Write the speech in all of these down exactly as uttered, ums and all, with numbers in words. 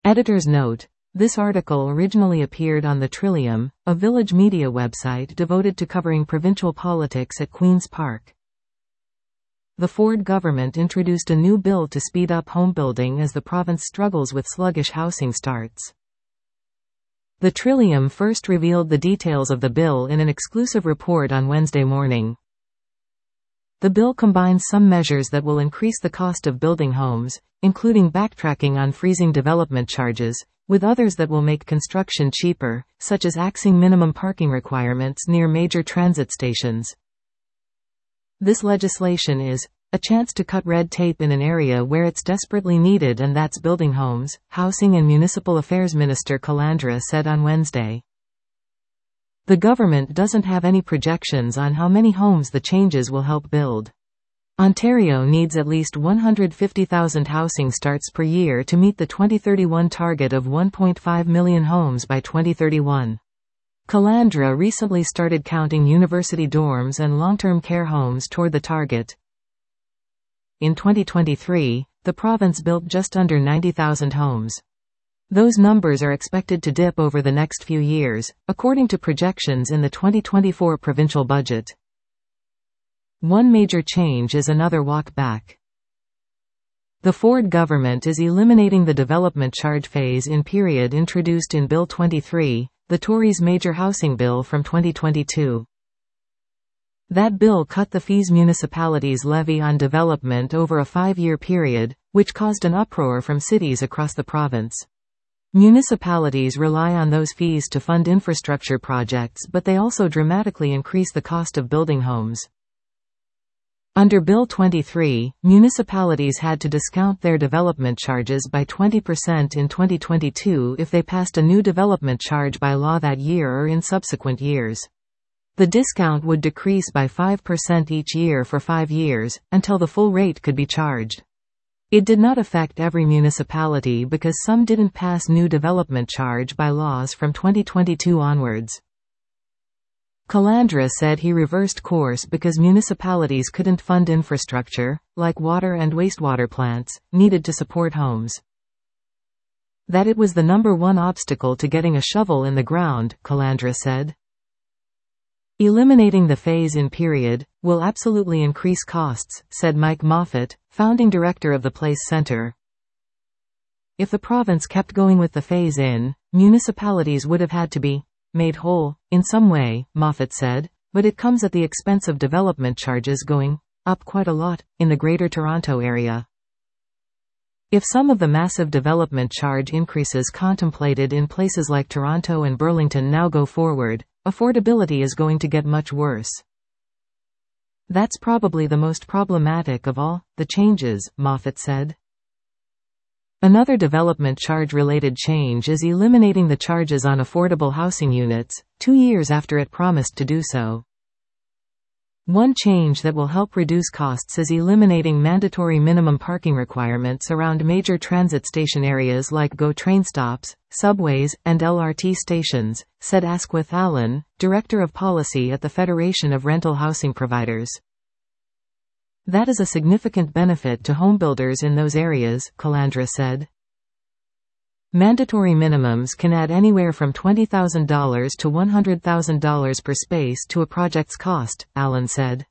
Editor's note: this article originally appeared on the Trillium, a village media website devoted to covering provincial politics at Queen's Park. The Ford government introduced a new bill to speed up homebuilding as the province struggles with sluggish housing starts. The Trillium first revealed the details of the bill in an exclusive report on Wednesday morning. The bill combines some measures that will increase the cost of building homes, including backtracking on freezing development charges, with others that will make construction cheaper, such as axing minimum parking requirements near major transit stations. This legislation is a chance to cut red tape in an area where it's desperately needed, and that's building homes, Housing and Municipal Affairs Minister Calandra said on Wednesday. The government doesn't have any projections on how many homes the changes will help build. Ontario needs at least one hundred fifty thousand housing starts per year to meet the twenty thirty-one target of one point five million homes by twenty thirty-one. Calandra recently started counting university dorms and long-term care homes toward the target. In twenty twenty-three, the province built just under ninety thousand homes. Those numbers are expected to dip over the next few years, according to projections in the twenty twenty-four provincial budget. One major change is another walk back. The Ford government is eliminating the development charge phase-in period introduced in Bill twenty-three, the Tories' major housing bill from twenty twenty-two. That bill cut the fees municipalities levy on development over a five-year period, which caused an uproar from cities across the province. Municipalities rely on those fees to fund infrastructure projects, but they also dramatically increase the cost of building homes. Under Bill twenty-three, municipalities had to discount their development charges by twenty percent in twenty twenty-two if they passed a new development charge by law that year or in subsequent years. The discount would decrease by five percent each year for five years, until the full rate could be charged. It did not affect every municipality because some didn't pass new development charge by laws from twenty twenty-two onwards. Calandra said he reversed course because municipalities couldn't fund infrastructure, like water and wastewater plants, needed to support homes. That it was the number one obstacle to getting a shovel in the ground, Calandra said. Eliminating the phase-in period will absolutely increase costs, said Mike Moffat, founding director of the Place Centre. If the province kept going with the phase-in, municipalities would have had to be made whole, in some way, Moffat said, but it comes at the expense of development charges going up quite a lot in the Greater Toronto Area. If some of the massive development charge increases contemplated in places like Toronto and Burlington now go forward, affordability is going to get much worse. That's probably the most problematic of all the changes, Moffat said. Another development charge-related change is eliminating the charges on affordable housing units, two years after it promised to do so. One change that will help reduce costs is eliminating mandatory minimum parking requirements around major transit station areas like GO train stops, subways, and L R T stations, said Asquith Allen, Director of Policy at the Federation of Rental Housing Providers. That is a significant benefit to homebuilders in those areas, Calandra said. Mandatory minimums can add anywhere from twenty thousand dollars to one hundred thousand dollars per space to a project's cost, Allen said.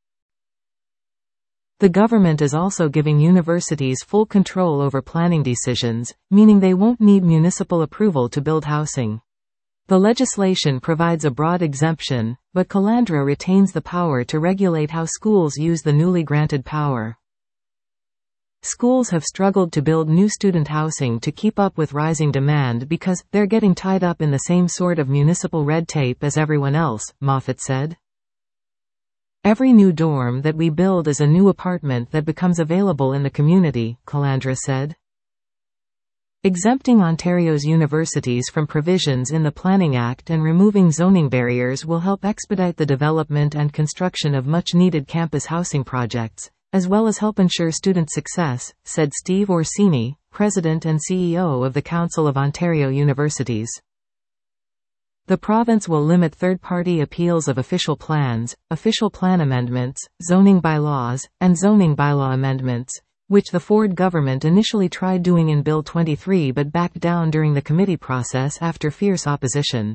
The government is also giving universities full control over planning decisions, meaning they won't need municipal approval to build housing. The legislation provides a broad exemption, but Calandra retains the power to regulate how schools use the newly granted power. Schools have struggled to build new student housing to keep up with rising demand because they're getting tied up in the same sort of municipal red tape as everyone else, Moffat said. Every new dorm that we build is a new apartment that becomes available in the community, Calandra said. Exempting Ontario's universities from provisions in the Planning Act and removing zoning barriers will help expedite the development and construction of much-needed campus housing projects, as well as help ensure student success, said Steve Orsini, President and C E O of the Council of Ontario Universities. The province will limit third-party appeals of official plans, official plan amendments, zoning bylaws, and zoning bylaw amendments, which the Ford government initially tried doing in Bill twenty-three but backed down during the committee process after fierce opposition.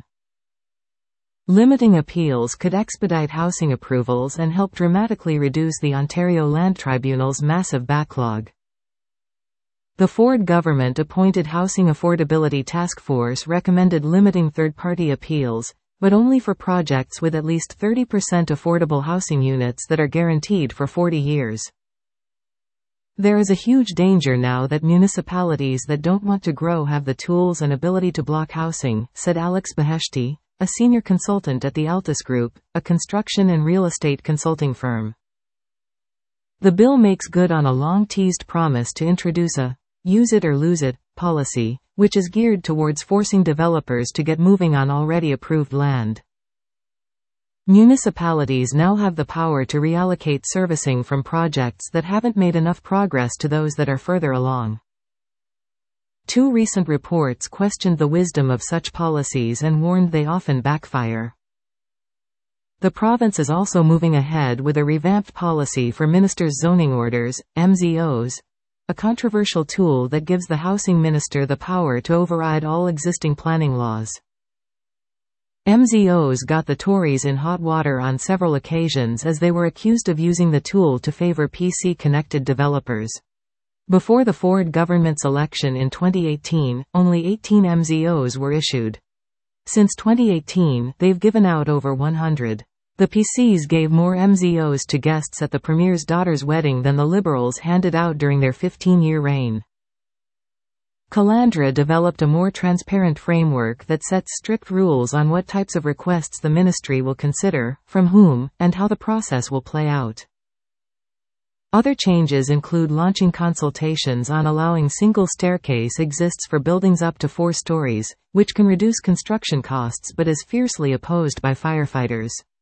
Limiting appeals could expedite housing approvals and help dramatically reduce the Ontario Land Tribunal's massive backlog. The Ford government appointed Housing Affordability Task Force recommended limiting third-party appeals, but only for projects with at least thirty percent affordable housing units that are guaranteed for forty years. There is a huge danger now that municipalities that don't want to grow have the tools and ability to block housing, said Alex Beheshti, a senior consultant at the Altus Group, a construction and real estate consulting firm. The bill makes good on a long-teased promise to introduce a use it or lose it policy, which is geared towards forcing developers to get moving on already approved land. Municipalities now have the power to reallocate servicing from projects that haven't made enough progress to those that are further along. Two recent reports questioned the wisdom of such policies and warned they often backfire. The province is also moving ahead with a revamped policy for ministers' zoning orders, M Z Os, a controversial tool that gives the housing minister the power to override all existing planning laws. M Z Os got the Tories in hot water on several occasions as they were accused of using the tool to favour P C-connected developers. Before the Ford government's election in twenty eighteen, only eighteen M Z Os were issued. Since twenty eighteen, they've given out over one hundred. The P Cs gave more M Z Os to guests at the Premier's daughter's wedding than the Liberals handed out during their fifteen-year reign. Calandra developed a more transparent framework that sets strict rules on what types of requests the ministry will consider, from whom, and how the process will play out. Other changes include launching consultations on allowing single staircase exists for buildings up to four stories, which can reduce construction costs but is fiercely opposed by firefighters.